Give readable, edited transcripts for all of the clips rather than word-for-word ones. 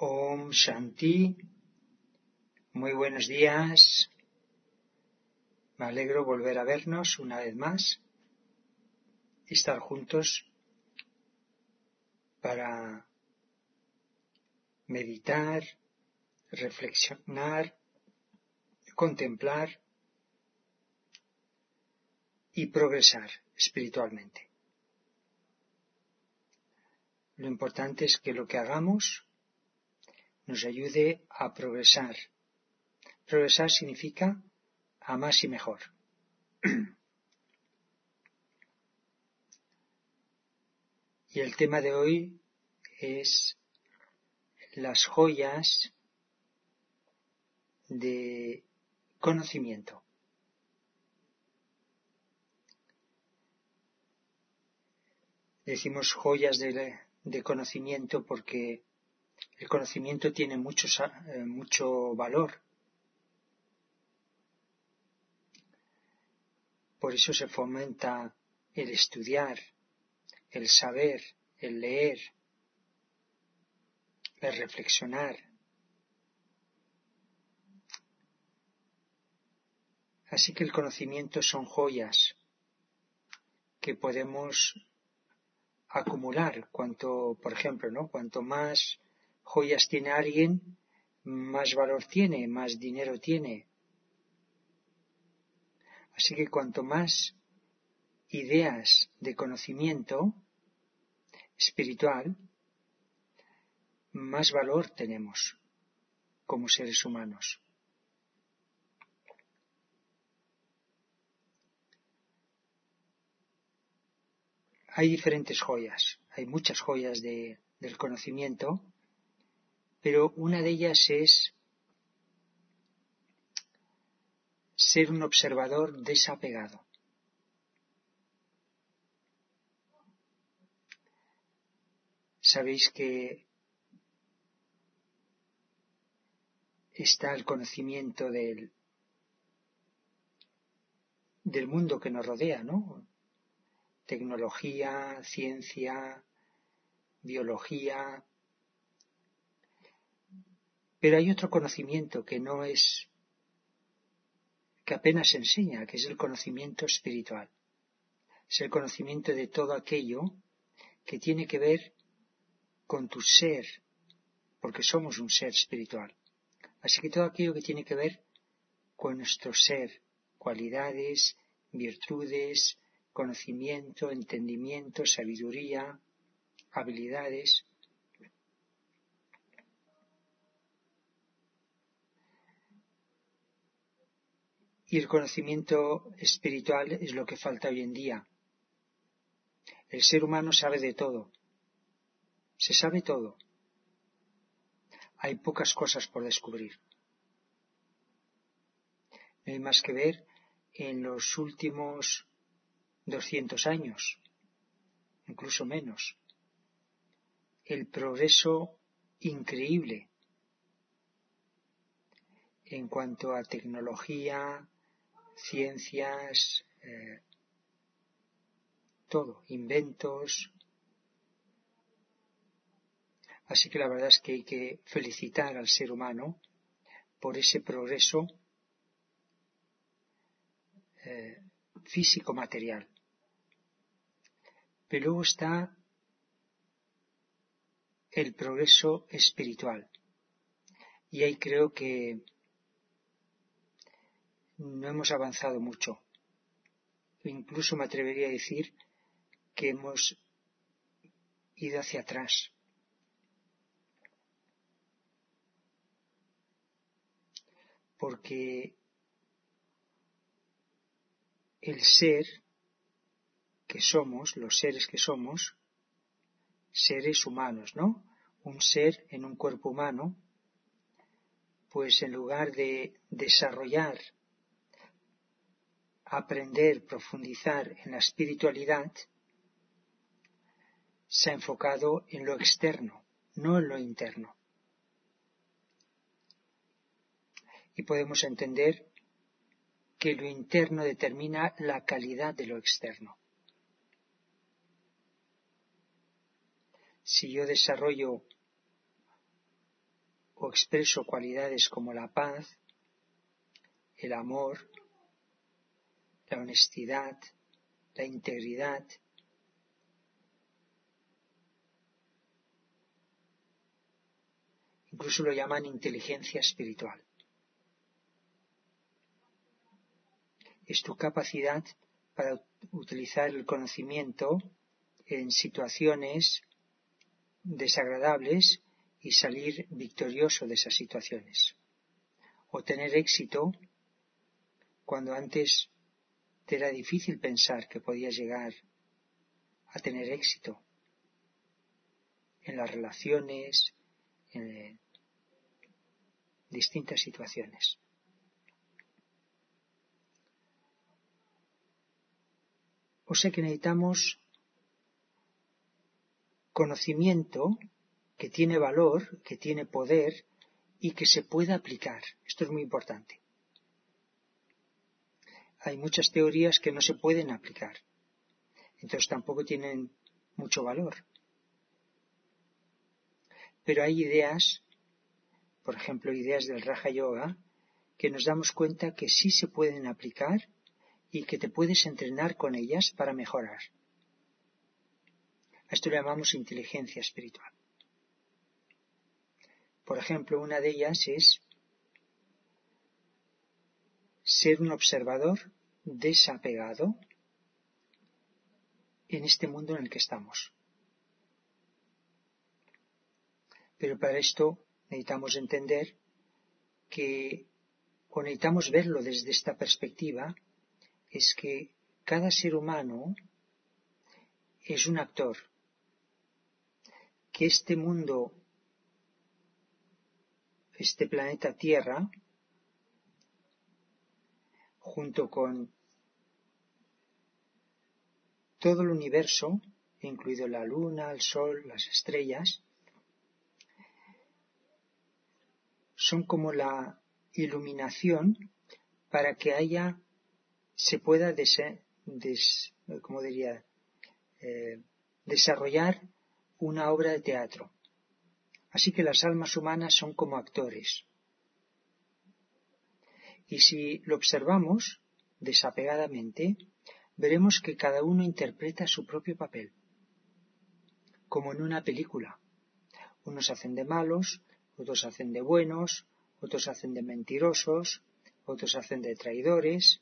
Om Shanti, muy buenos días, me alegro volver a vernos una vez más, estar juntos para meditar, reflexionar, contemplar y progresar espiritualmente. Lo importante es que lo que hagamos nos ayude a progresar. Progresar significa a más y mejor. Y el tema de hoy es las joyas de conocimiento. Decimos joyas de conocimiento porque el conocimiento tiene mucho valor. Por eso se fomenta el estudiar, el saber, el leer, el reflexionar. Así que el conocimiento son joyas que podemos acumular. Por ejemplo, cuanto más joyas tiene alguien, más valor tiene, más dinero tiene. Así que cuanto más ideas de conocimiento espiritual, más valor tenemos como seres humanos. Hay diferentes joyas, hay muchas joyas del conocimiento, pero una de ellas es ser un observador desapegado. Sabéis que está el conocimiento del mundo que nos rodea, ¿no? Tecnología, ciencia, biología. Pero hay otro conocimiento que apenas se enseña, que es el conocimiento espiritual. Es el conocimiento de todo aquello que tiene que ver con tu ser, porque somos un ser espiritual. Así que todo aquello que tiene que ver con nuestro ser, cualidades, virtudes, conocimiento, entendimiento, sabiduría, habilidades. Y el conocimiento espiritual es lo que falta hoy en día. El ser humano sabe de todo. Se sabe todo. Hay pocas cosas por descubrir. No hay más que ver en los últimos 200 años, incluso menos, el progreso increíble en cuanto a tecnología, ciencias, todo, inventos. Así que la verdad es que hay que felicitar al ser humano por ese progreso físico-material. Pero luego está el progreso espiritual. Y ahí creo que no hemos avanzado mucho. Incluso me atrevería a decir que hemos ido hacia atrás. Porque el ser que somos, los seres que somos, seres humanos, ¿no? Un ser en un cuerpo humano, pues en lugar de desarrollar, aprender, profundizar en la espiritualidad, se ha enfocado en lo externo, no en lo interno. Y podemos entender que lo interno determina la calidad de lo externo. Si yo desarrollo o expreso cualidades como la paz, el amor, la honestidad, la integridad. Incluso lo llaman inteligencia espiritual. Es tu capacidad para utilizar el conocimiento en situaciones desagradables y salir victorioso de esas situaciones. O tener éxito cuando antes te era difícil pensar que podías llegar a tener éxito en las relaciones, en distintas situaciones. O sea que necesitamos conocimiento que tiene valor, que tiene poder y que se pueda aplicar. Esto es muy importante. Hay muchas teorías que no se pueden aplicar, entonces tampoco tienen mucho valor. Pero hay ideas, por ejemplo, ideas del Raja Yoga, que nos damos cuenta que sí se pueden aplicar y que te puedes entrenar con ellas para mejorar. A esto le llamamos inteligencia espiritual. Por ejemplo, una de ellas es ser un observador desapegado en este mundo en el que estamos. Pero para esto necesitamos entender que, o necesitamos verlo desde esta perspectiva, es que cada ser humano es un actor, que este mundo, este planeta Tierra, junto con todo el universo, incluido la luna, el sol, las estrellas, son como la iluminación para que se pueda desarrollar una obra de teatro. Así que las almas humanas son como actores. Y si lo observamos desapegadamente, veremos que cada uno interpreta su propio papel, como en una película. Unos hacen de malos, otros hacen de buenos, otros hacen de mentirosos, otros hacen de traidores,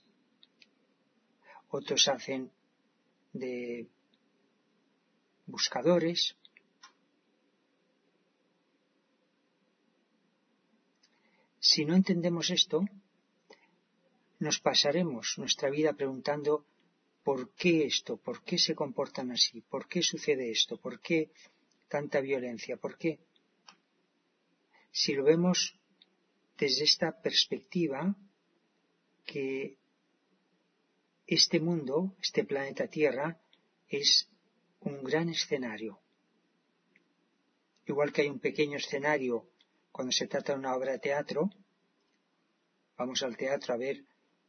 otros hacen de buscadores. Si no entendemos esto, nos pasaremos nuestra vida preguntando ¿por qué esto? ¿Por qué se comportan así? ¿Por qué sucede esto? ¿Por qué tanta violencia? ¿Por qué? Si lo vemos desde esta perspectiva, que este mundo, este planeta Tierra, es un gran escenario. Igual que hay un pequeño escenario cuando se trata de una obra de teatro, vamos al teatro a ver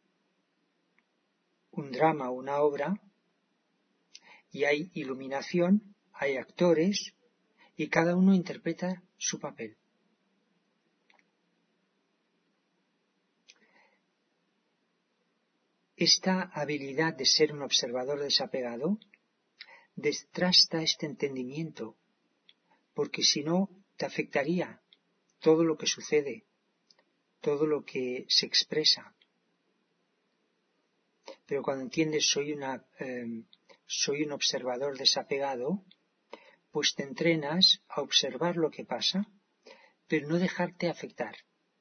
un drama o una obra, y hay iluminación, hay actores, y cada uno interpreta su papel. Esta habilidad de ser un observador desapegado destrasta este entendimiento, porque si no te afectaría todo lo que sucede, todo lo que se expresa. Pero cuando entiendes soy un observador desapegado, pues te entrenas a observar lo que pasa, pero no dejarte afectar.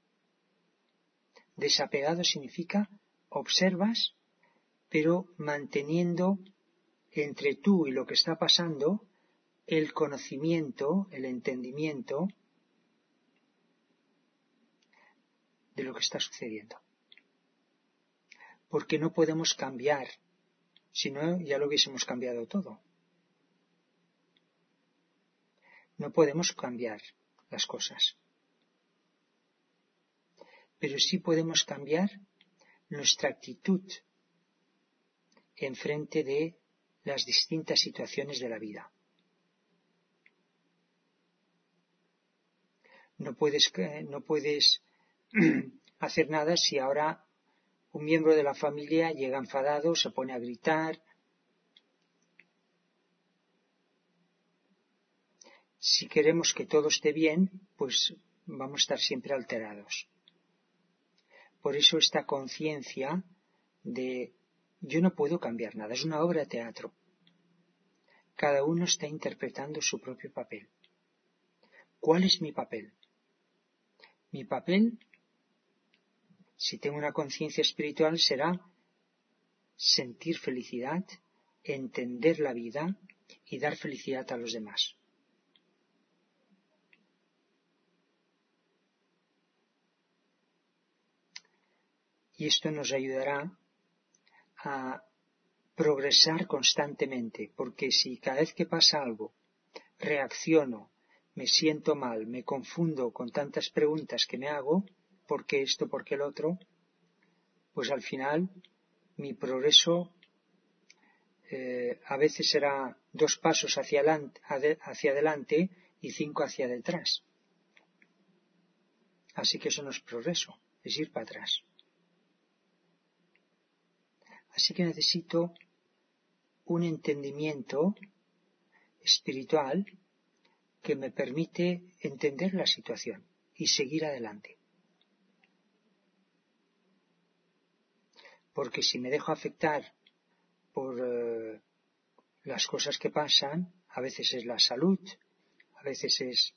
Desapegado significa observas, pero manteniendo entre tú y lo que está pasando el conocimiento, el entendimiento de lo que está sucediendo. Porque no podemos cambiar, si no ya lo hubiésemos cambiado todo. No podemos cambiar las cosas. Pero sí podemos cambiar nuestra actitud en frente de las distintas situaciones de la vida. No puedes hacer nada si ahora un miembro de la familia llega enfadado, se pone a gritar. Si queremos que todo esté bien, pues vamos a estar siempre alterados. Por eso esta conciencia de yo no puedo cambiar nada, es una obra de teatro. Cada uno está interpretando su propio papel. ¿Cuál es mi papel? Mi papel, si tengo una conciencia espiritual, será sentir felicidad, entender la vida y dar felicidad a los demás. Y esto nos ayudará a progresar constantemente, porque si cada vez que pasa algo reacciono, me siento mal, me confundo con tantas preguntas que me hago, ¿por qué esto, por qué el otro? Pues al final mi progreso a veces será 2 pasos hacia adelante y 5 hacia detrás. Así que eso no es progreso, es ir para atrás. Así que necesito un entendimiento espiritual que me permite entender la situación y seguir adelante. Porque si me dejo afectar por las cosas que pasan, a veces es la salud, a veces es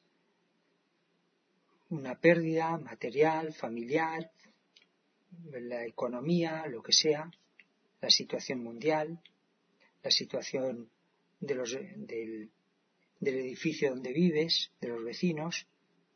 una pérdida material, familiar, la economía, lo que sea, la situación mundial, la situación del edificio donde vives, de los vecinos.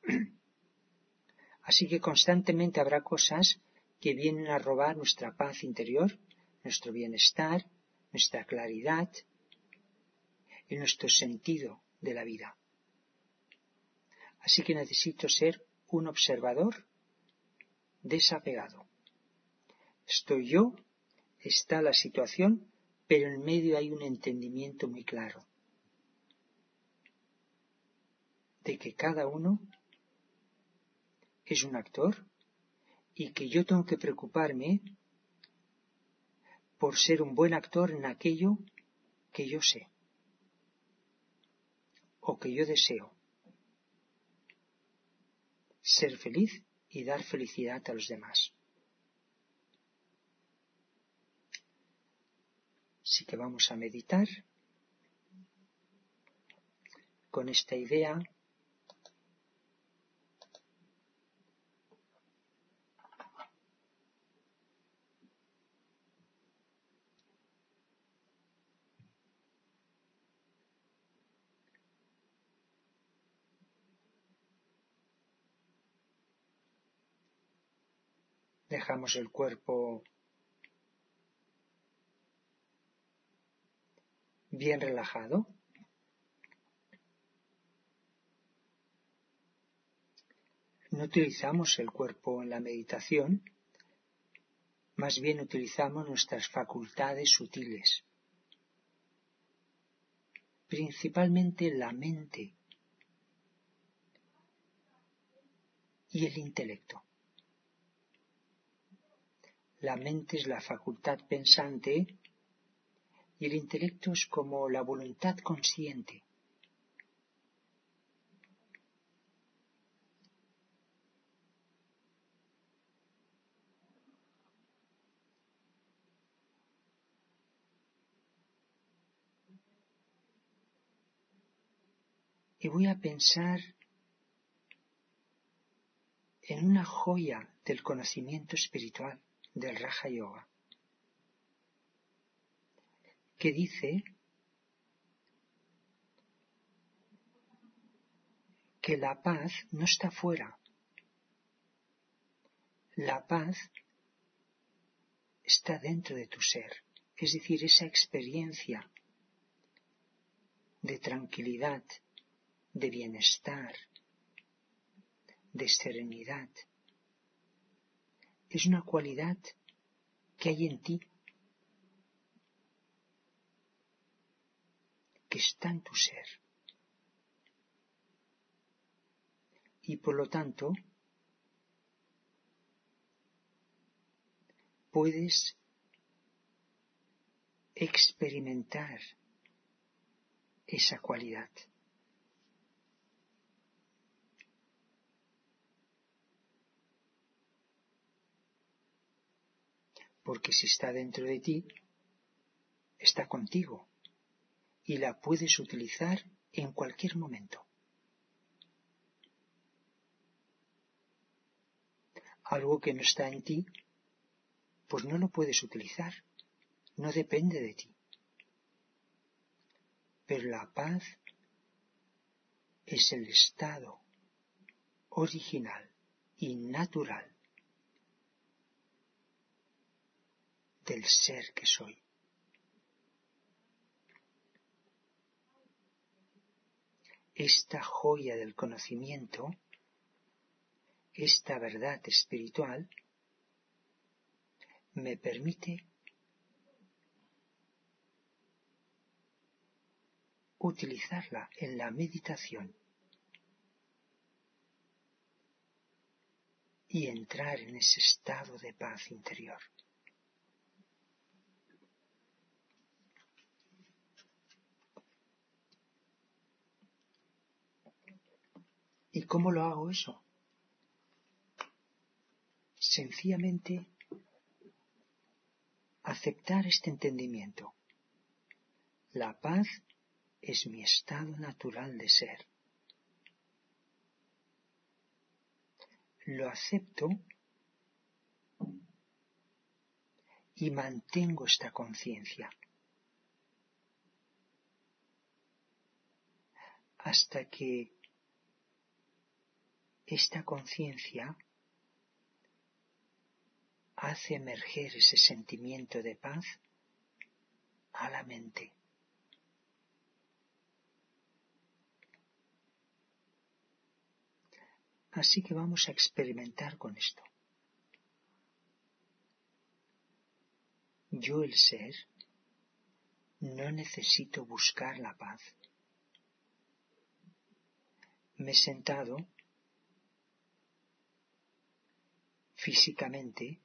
Así que constantemente habrá cosas que vienen a robar nuestra paz interior, nuestro bienestar, nuestra claridad y nuestro sentido de la vida. Así que necesito ser un observador desapegado. Estoy yo, está la situación, pero en medio hay un entendimiento muy claro de que cada uno es un actor y que yo tengo que preocuparme por ser un buen actor en aquello que yo sé o que yo deseo. Ser feliz y dar felicidad a los demás. Así que vamos a meditar con esta idea. Dejamos el cuerpo bien relajado. No utilizamos el cuerpo en la meditación, más bien utilizamos nuestras facultades sutiles, principalmente la mente y el intelecto. La mente es la facultad pensante y el intelecto es como la voluntad consciente. Y voy a pensar en una joya del conocimiento espiritual del Raja Yoga, que dice que la paz no está fuera. La paz está dentro de tu ser, es decir, esa experiencia de tranquilidad, de bienestar, de serenidad. Es una cualidad que hay en ti, que está en tu ser. y por lo tanto puedes experimentar esa cualidad. Porque si está dentro de ti, está contigo y la puedes utilizar en cualquier momento. Algo que no está en ti, pues no lo puedes utilizar, no depende de ti. Pero la paz es el estado original y natural del ser que soy. Esta joya del conocimiento, esta verdad espiritual, me permite utilizarla en la meditación y entrar en ese estado de paz interior. ¿Y cómo lo hago eso? Sencillamente aceptar este entendimiento. La paz es mi estado natural de ser. Lo acepto y mantengo esta conciencia hasta que esta conciencia hace emerger ese sentimiento de paz a la mente. Así que vamos a experimentar con esto. Yo, el ser, no necesito buscar la paz. Me he sentado físicamente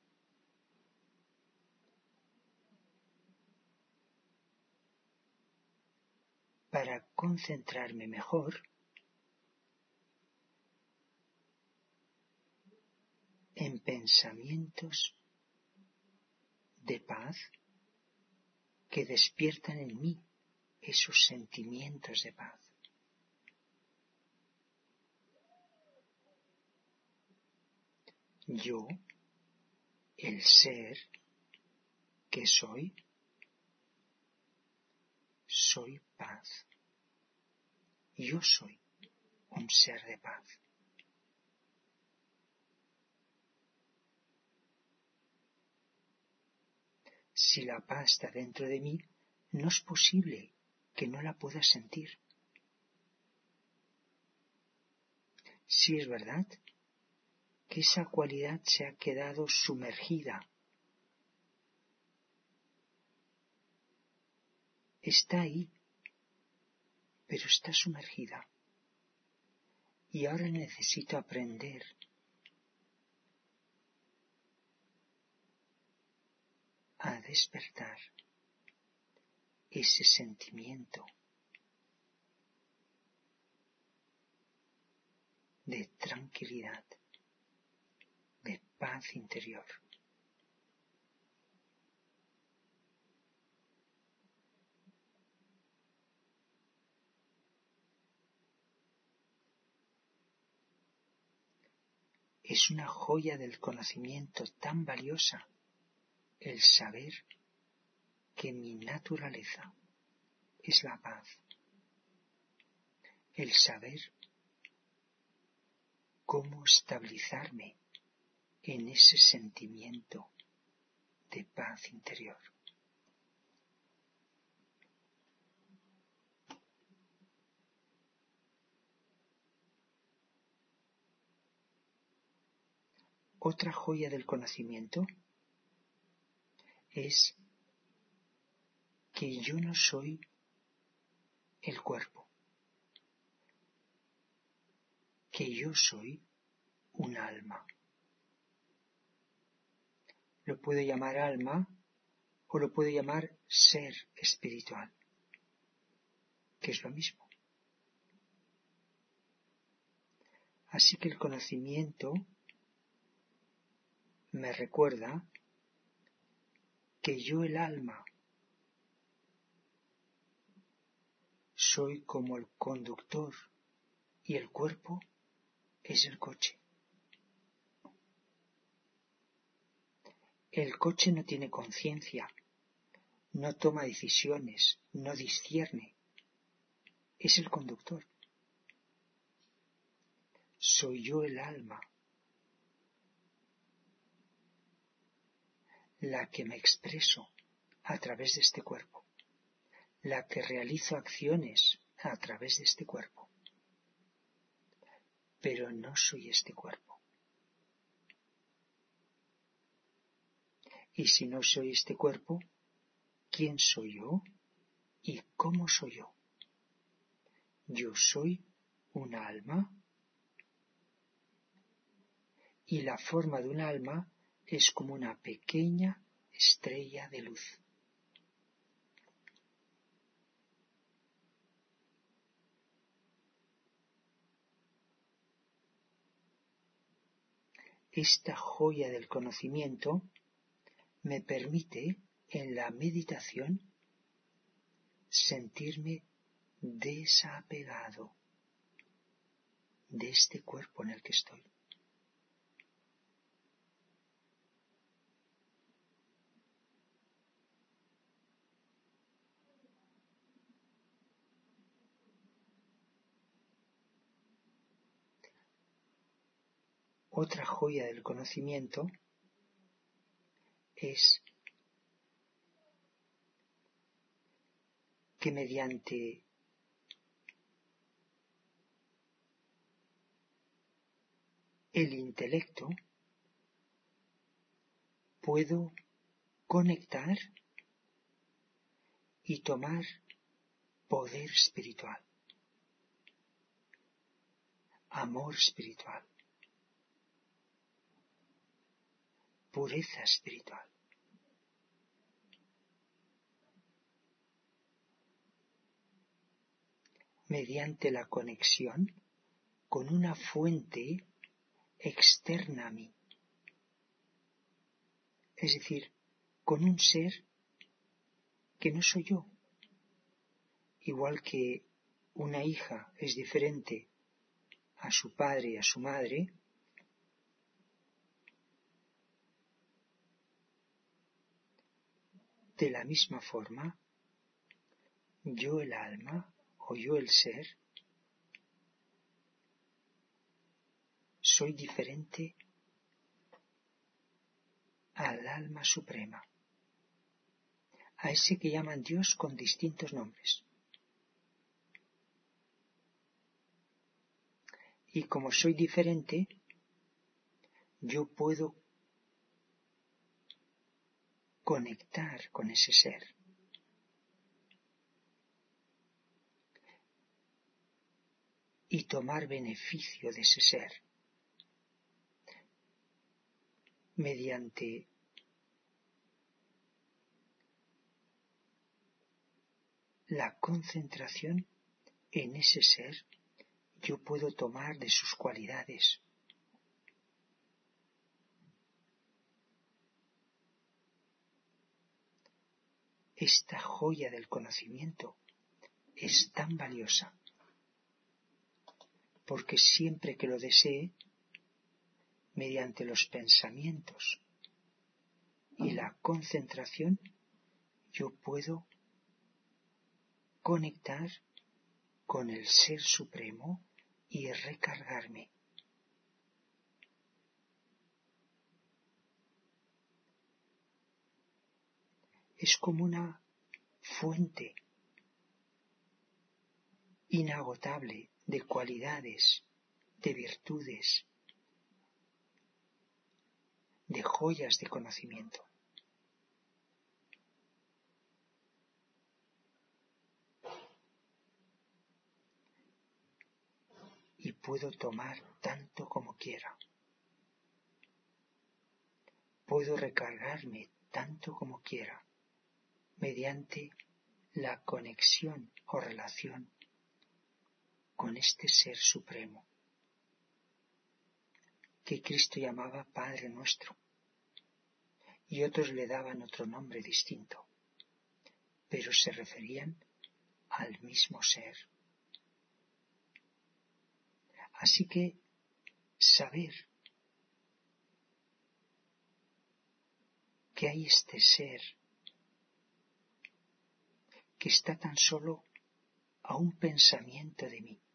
para concentrarme mejor en pensamientos de paz que despiertan en mí esos sentimientos de paz. Yo, el ser que soy paz. Yo soy un ser de paz. Si la paz está dentro de mí, no es posible que no la pueda sentir. Si es verdad que esa cualidad se ha quedado sumergida, está ahí, pero está sumergida. Y ahora necesito aprender a despertar ese sentimiento de tranquilidad, de paz interior. Es una joya del conocimiento tan valiosa el saber que mi naturaleza es la paz. El saber cómo estabilizarme en ese sentimiento de paz interior. Otra joya del conocimiento es que yo no soy el cuerpo. que yo soy un alma. Lo puedo llamar alma o lo puedo llamar ser espiritual, que es lo mismo. Así que el conocimiento me recuerda que yo, el alma, soy como el conductor y el cuerpo es el coche. El coche no tiene conciencia, no toma decisiones, no discierne. Es el conductor. Soy yo, el alma, la que me expreso a través de este cuerpo, la que realizo acciones a través de este cuerpo. Pero no soy este cuerpo. Y si no soy este cuerpo, ¿quién soy yo y cómo soy yo? Yo soy un alma y la forma de un alma es como una pequeña estrella de luz. Esta joya del conocimiento me permite en la meditación sentirme desapegado de este cuerpo en el que estoy. Otra joya del conocimiento es que mediante el intelecto puedo conectar y tomar poder espiritual, amor espiritual, pureza espiritual. Mediante la conexión con una fuente externa a mí, es decir, con un ser que no soy yo. Igual que una hija es diferente a su padre y a su madre, de la misma forma, yo, el alma, o yo, el ser, soy diferente al alma suprema, a ese que llaman Dios con distintos nombres. Y como soy diferente, yo puedo conectar con ese ser. Y tomar beneficio de ese ser mediante la concentración en ese ser. Yo puedo tomar de sus cualidades. Esta joya del conocimiento es tan valiosa porque siempre que lo desee, mediante los pensamientos y la concentración, yo puedo conectar con el Ser Supremo y recargarme. Es como una fuente inagotable de cualidades, de virtudes, de joyas de conocimiento. y puedo tomar tanto como quiera. Puedo recargarme tanto como quiera mediante la conexión o relación con este Ser Supremo, que Cristo llamaba Padre Nuestro, y otros le daban otro nombre distinto, pero se referían al mismo Ser. Así que saber que hay este Ser que está tan solo a un pensamiento de mí.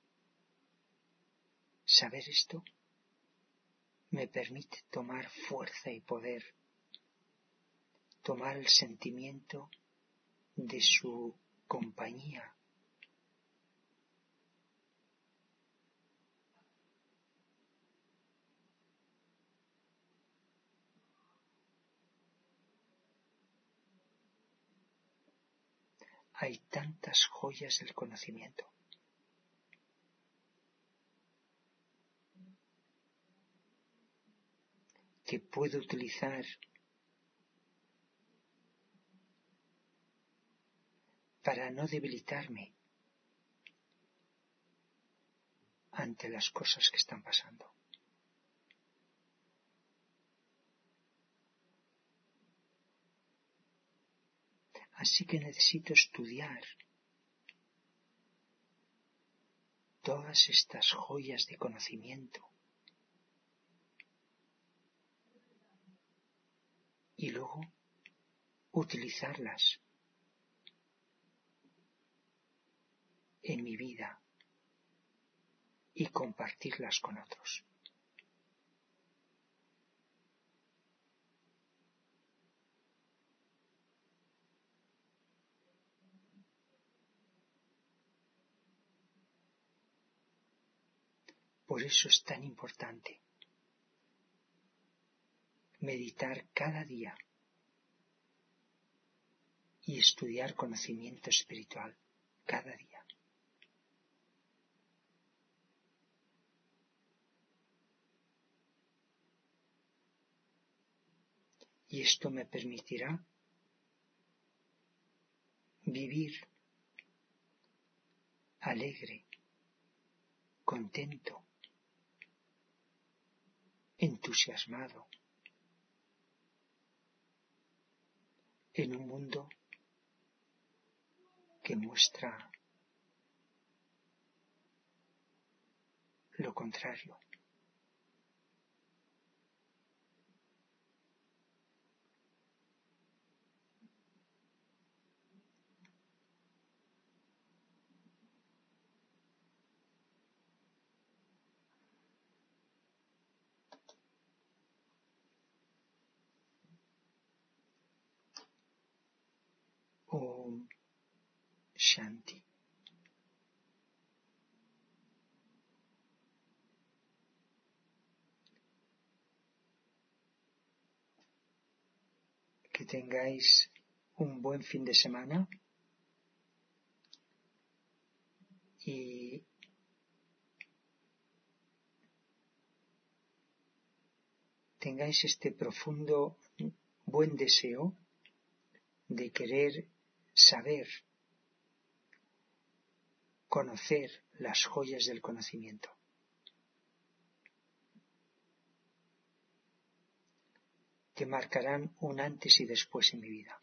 Saber esto me permite tomar fuerza y poder, tomar el sentimiento de su compañía. Hay tantas joyas del conocimiento. Que puedo utilizar para no debilitarme ante las cosas que están pasando. Así que necesito estudiar todas estas joyas de conocimiento y luego utilizarlas en mi vida y compartirlas con otros. Por eso es tan importante meditar cada día y estudiar conocimiento espiritual cada día. Y esto me permitirá vivir alegre, contento, entusiasmado, en un mundo que muestra lo contrario. Om Shanti. Que tengáis un buen fin de semana y tengáis este profundo buen deseo de querer saber, conocer las joyas del conocimiento. Que marcarán un antes y después en mi vida.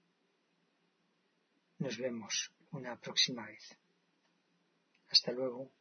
Nos vemos una próxima vez. Hasta luego.